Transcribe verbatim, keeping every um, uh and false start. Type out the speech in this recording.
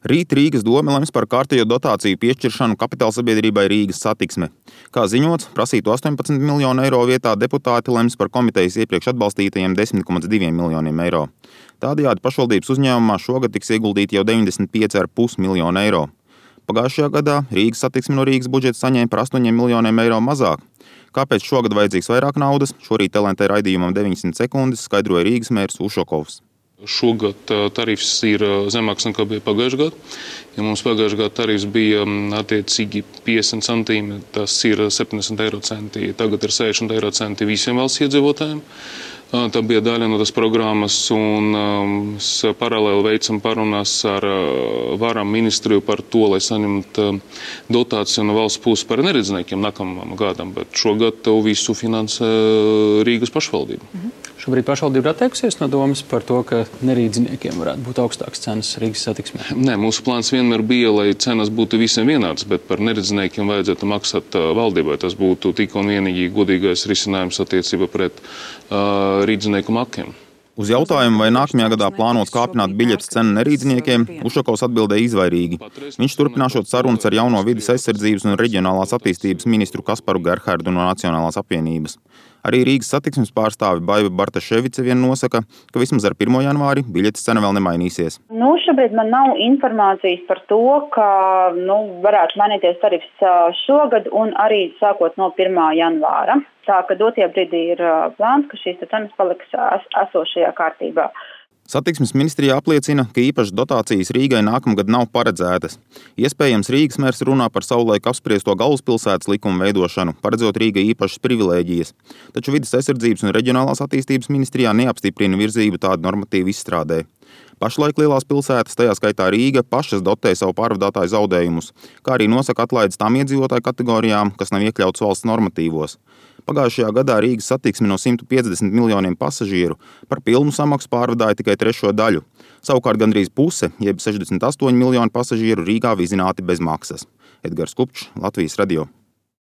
Rīt Rīgas dome lems par kārtējo dotāciju piešķiršanu kapitālsabiedrībai Rīgas Satiksme. Kā ziņots, prasītu astoņpadsmit miljonu eiro vietā deputāti lems par komitejas iepriekš atbalstītajiem desmit komats divi miljoniem eiro. Tādējādi pašvaldības uzņēmumā šogad tiks ieguldīti jau deviņdesmit pieci komats pieci miljonu eiro. Pagājušajā gadā Rīgas Satiksme no Rīgas budžeta saņēma par astoņiem miljoniem eiro mazāk. Kāpēc šogad vajadzīgs vairāk naudas, šorīt L N T raidījumam deviņdesmit sekundes skaidroja Rīgas mērs Ušakovs. Šogad tarifs ir zemāks nekā bija pagājušajā gadā. Ja mums pagājušajā gadā tarifs bija attiecīgi piecdesmit centīmi, tas ir septiņdesmit eiro centi. Tagad ir sešdesmit eiro centi visiem valsts iedzīvotājiem. Tā bija daļa no tās programmas, un mēs paralēli veicam parunas ar varam ministriju par to, lai saņemtu dotāciju no valsts puses par neredzīniekiem nākamajam gadam, bet šogad to visu finansē Rīgas pašvaldība. Mhm. Šobrīd pašvaldība ir atteikusies no domas par to, ka neredzīniekiem varētu būt augstākas cenas Rīgas Satiksmē. Nē, mūsu plāns vienmēr bija, lai cenas būtu visiem vienādas, bet par neredzīniekiem vajadzētu maksāt valdībai. Tas būtu tik un vienīgi godīgais risinājums attiecībā pret uh, rīdzinieku makiem. Uz jautājumu, vai nākamajā gadā plānots kāpināt biļetes cenu nerīdziniekiem, Ušakovs atbildēja izvairīgi. Viņš turpināšot sarunas ar jauno vides aizsardzības un reģionālās attīstības ministru Kasparu Gerhardu no Nacionālās apvienības. Arī Rīgas Satiksmes pārstāve Baiva Bartaševice vien nosaka, ka vismaz ar pirmo janvāri biļetes cena vēl nemainīsies. Nu, šobrīd man nav informācijas par to, ka nu, varētu mainīties tarifs šogad un arī sākot no pirmā janvāra. Tā, ka dotie brīdī ir plāns, ka šīs cenas paliks es, esošajā kārtībā. Satiksmes ministrijā apliecina, ka īpašas dotācijas Rīgai nākamgad nav paredzētas. Iespējams, Rīgas mērs runā par savulaik apspriesto galvaspilsētas likumu veidošanu, paredzot Rīgai īpašas privilēģijas. Taču vides aizsardzības un reģionālās attīstības ministrijā neapstiprina virzību tādu normatīvu izstrādē. Pašlaik lielās pilsētas, tajā skaitā Rīga, pašas dotē savu pārvadātāju zaudējumus, kā arī nosaka atlaides tām iedzīvotāju kategorijām, kas nav iekļauts valsts normatīvos. Pagājušajā gadā Rīgas Satiksme no simt piecdesmit miljoniem pasažieru par pilnu samaksu pārvadāja tikai trešo daļu. Savukārt gandrīz puse, jeb sešdesmit astoņi miljoni pasažieru Rīgā vizināti bez maksas. Edgars Kupčs, Latvijas radio.